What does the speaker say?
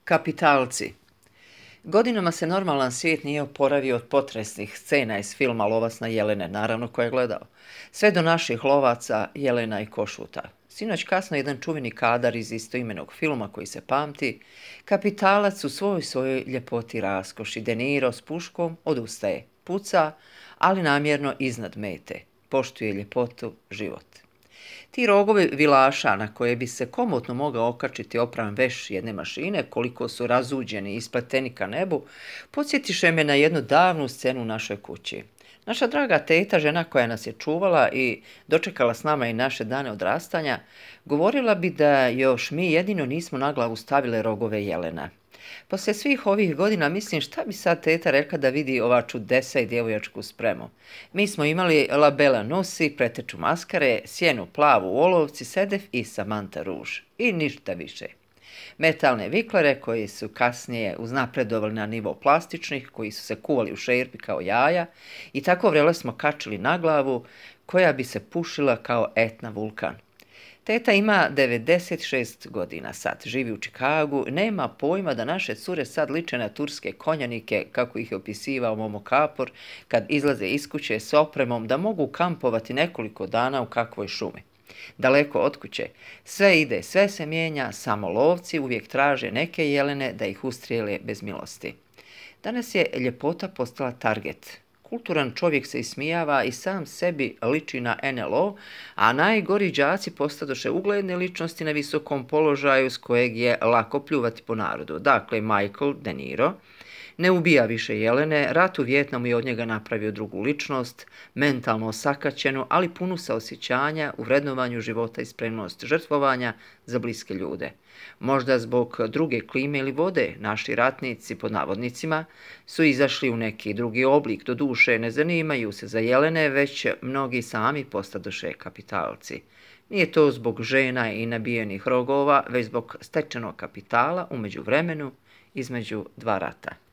Kapitalci. Godinama se normalan svijet nije oporavio od potresnih scena iz filma Lovac na jelene, naravno ko je gledao. Sve do naših lovaca, jelena i košuta. Sinoć kasno jedan čuveni kadar iz istoimenog filma koji se pamti, kapitalac u svojoj ljepoti raskoši, De Niro s puškom odustaje, puca, ali namjerno iznad mete, poštuje ljepotu, život. Ti rogovi vilaša na koje bi se komotno mogao okačiti opran veš jedne mašine, koliko su razuđeni i ispleteni ka nebu, podsjetiše me na jednu davnu scenu u našoj kući. Naša draga teta, žena koja nas je čuvala i dočekala s nama i naše dane odrastanja, govorila bi da još mi jedino nismo na glavu stavile rogove jelena. Poslije svih ovih godina mislim šta bi sad teta rekla da vidi ova čudesa i djevojačku spremu. Mi smo imali labela nosi, preteču maskare, sjenu plavu u olovci, sedef i Samanta ruž. I ništa više. Metalne viklere koji su kasnije uznapredovali na nivo plastičnih, koji su se kuvali u šerpi kao jaja i tako vrele smo kačili na glavu koja bi se pušila kao Etna vulkan. Teta ima 96 godina sad, živi u Čikagu, nema pojma da naše cure sad liče na turske konjanike, kako ih je opisivao Momo Kapor, kad izlaze iz kuće s opremom da mogu kampovati nekoliko dana u kakvoj šumi. Daleko od kuće, sve ide, sve se mijenja, samo lovci uvijek traže neke jelene da ih ustrijele bez milosti. Danas je ljepota postala target. Kulturan čovjek se ismijava i sam sebi liči na NLO, a najgori đaci postadoše ugledne ličnosti na visokom položaju s kojeg je lako pljuvati po narodu. Dakle, Michael De Niro ne ubija više jelene, rat u Vijetnamu je od njega napravio drugu ličnost, mentalno osakaćenu, ali punu saosjećanja u vrednovanju života i spremnost žrtvovanja za bliske ljude. Možda zbog druge klime ili vode, naši ratnici, pod navodnicima, su izašli u neki drugi oblik, do duše ne zanimaju se za jelene, već mnogi sami postadoše kapitalci. Nije to zbog žena i nabijenih rogova, već zbog stečenog kapitala u međuvremenu između dva rata.